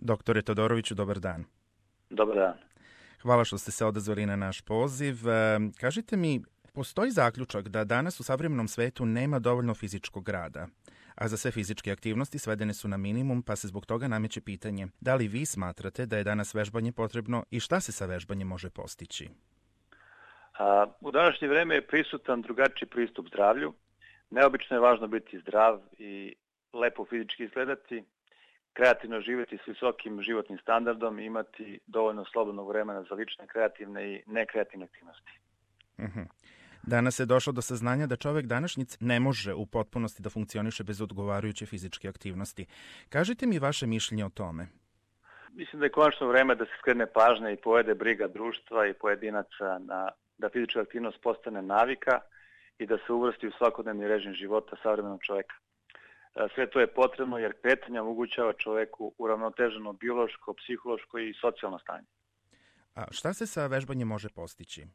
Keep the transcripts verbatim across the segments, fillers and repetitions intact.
Doktore Todoroviću, dobar dan. Dobar dan. Hvala što ste se odazvali na naš poziv. E, kažite mi, postoji zaključak da danas u savremenom svetu nema dovoljno fizičkog rada, a za sve fizičke aktivnosti svedene su na minimum, pa se zbog toga nameće pitanje da li vi smatrate da je danas vežbanje potrebno i šta se sa vežbanjem može postići? A, u današnje vreme je prisutan drugačiji pristup zdravlju. Neobično je važno biti zdrav i lepo fizički izgledati, kreativno živjeti s visokim životnim standardom i imati dovoljno slobodnog vremena za lične, kreativne i nekreativne aktivnosti. Uh-huh. Danas je došlo do saznanja da čovek današnjic ne može u potpunosti da funkcioniše bez odgovarajuće fizičke aktivnosti. Kažite mi vaše mišljenje o tome. Mislim da je konačno vreme da se skrene pažnja i povede briga društva i pojedinaca na, da fizička aktivnost postane navika i da se uvrsti u svakodnevni režim života savremenog čoveka. Sve to je potrebno jer kretanje omogućava čoveku uravnoteženo biološko, psihološko i socijalno stanje. A šta se sa vežbanjem može postići?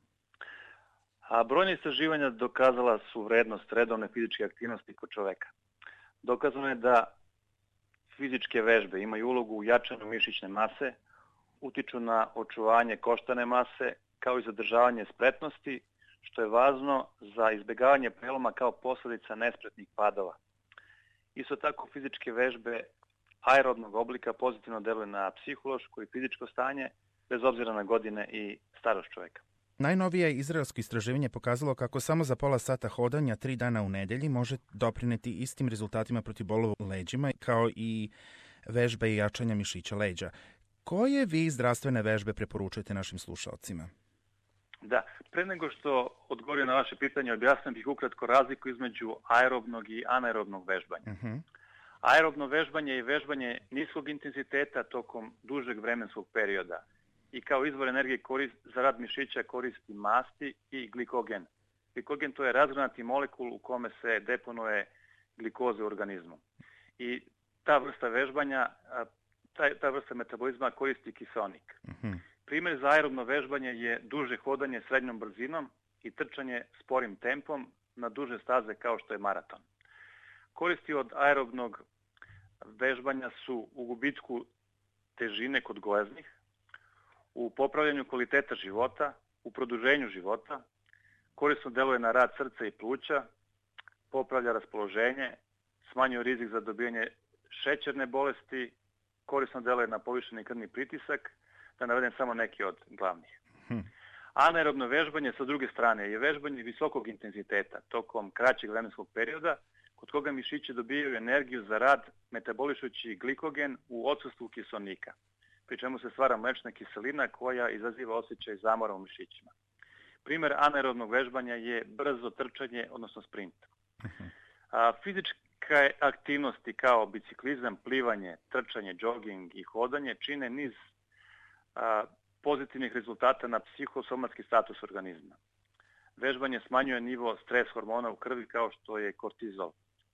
A brojne istraživanja dokazala su vrednost redovne fizičke aktivnosti kod čoveka. Dokazano je da fizičke vežbe imaju ulogu u jačanju mišićne mase, utiču na očuvanje koštane mase, kao i zadržavanje spretnosti, što je važno za izbjegavanje preloma kao posljedica nespretnih padova. Isto tako fizičke vežbe aerobnog oblika pozitivno deluju na psihološko i fizičko stanje, bez obzira na godine i starost čoveka. Najnovije izraelsko istraživanje pokazalo kako samo za pola sata hodanja tri dana u nedelji može doprineti istim rezultatima protiv bolova u leđima, kao i vežbe i jačanja mišića leđa. Koje vi zdravstvene vežbe preporučujete našim slušalcima? Da, pre nego što odgovorim na vaše pitanje, objasnim bih ukratko razliku između aerobnog i anaerobnog vežbanja. Uh-huh. Aerobno vežbanje je vežbanje niskog intenziteta tokom dužeg vremenskog perioda i kao izvor energije korist, za rad mišića koristi masti i glikogen. Glikogen to je razgranati molekul u kome se deponuje glikoza u organizmu. I ta vrsta vežbanja, ta, ta vrsta metabolizma koristi kiseonik. Uh-huh. Primjer za aerobno vežbanje je duže hodanje srednjom brzinom i trčanje sporim tempom na duže staze kao što je maraton. Koristi od aerobnog vežbanja su u gubitku težine kod gojaznih, u popravljanju kvaliteta života, u produženju života, korisno deluje na rad srca i pluća, popravlja raspoloženje, smanjuje rizik za dobijanje šećerne bolesti, korisno deluje na povišeni krvni pritisak, da navedem samo neki od glavnih. Hmm. Anaerobno vežbanje sa druge strane je vežbanje visokog intenziteta tokom kraćeg vremenskog perioda, kod koga mišići dobijaju energiju za rad metabolišući glikogen u odsustvu kiseonika, pri čemu se stvara mlečna kiselina koja izaziva osjećaj zamora u mišićima. Primjer anaerobnog vežbanja je brzo trčanje, odnosno sprint. Hmm. A, fizičke aktivnosti kao biciklizam, plivanje, trčanje, džoging i hodanje čine niz a, pozitivnih rezultata na psihosomatski status organizma. Vežbanje smanjuje nivo stres hormona u krvi kao što je kortizol.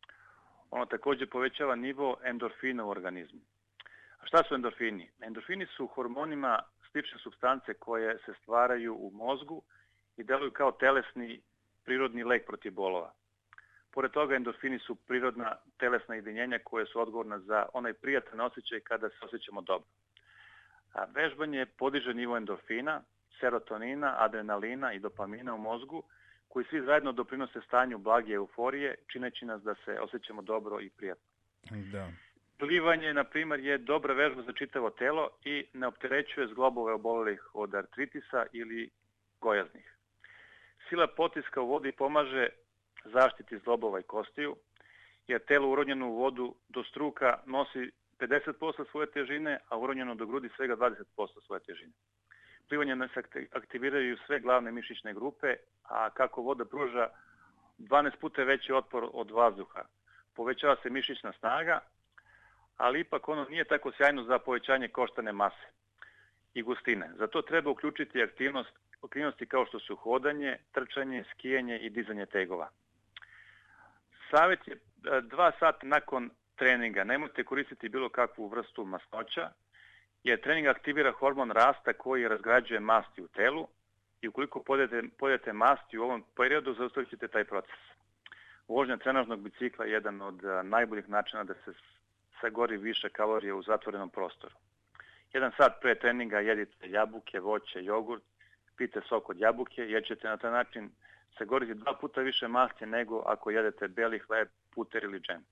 Ono također povećava nivo endorfina u organizmu. A šta su endorfini? Endorfini su hormonima slične supstance koje se stvaraju u mozgu i deluju kao telesni prirodni lek protiv bolova. Pored toga endorfini su prirodna telesna jedinjenja koje su odgovorna za onaj prijatan osjećaj kada se osjećamo dobro. A vežbanje podiže nivo endorfina, serotonina, adrenalina i dopamina u mozgu, koji svi zajedno doprinose stanju blage euforije, čineći nas da se osjećamo dobro i prijatno. Da. Plivanje, na primjer, je dobra vežba za čitavo telo i ne opterećuje zglobove obolelih od artritisa ili gojaznih. Sila potiska u vodi pomaže zaštiti zglobova i kostiju, jer telo uronjeno u vodu do struka nosi pedeset posto svoje težine, a uronjeno do grudi svega dvadeset posto svoje težine. Plivanje nas aktiviraju sve glavne mišićne grupe, a kako voda pruža dvanaest puta veći otpor od vazduha. Povećava se mišićna snaga, ali ipak ono nije tako sjajno za povećanje koštane mase i gustine. Zato treba uključiti aktivnost, aktivnosti kao što su hodanje, trčanje, skijanje i dizanje tegova. Savjet je dva sata nakon treninga nemojte koristiti bilo kakvu vrstu masnoća, jer trening aktivira hormon rasta koji razgrađuje masti u telu i ukoliko pojedete, pojedete masti u ovom periodu, zaustavit ćete taj proces. Vožnja trenažnog bicikla je jedan od najboljih načina da se sagori više kalorije u zatvorenom prostoru. jedan sat pre treninga jedite jabuke, voće, jogurt, pijte sok od jabuke, jer ćete na taj način se goriti dva puta više masti nego ako jedete beli hleb, puter ili džem.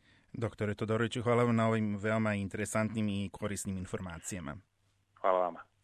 Doktore Todoroviću, hvala vam na ovim veoma interesantnim i korisnim informacijama. Hvala vama.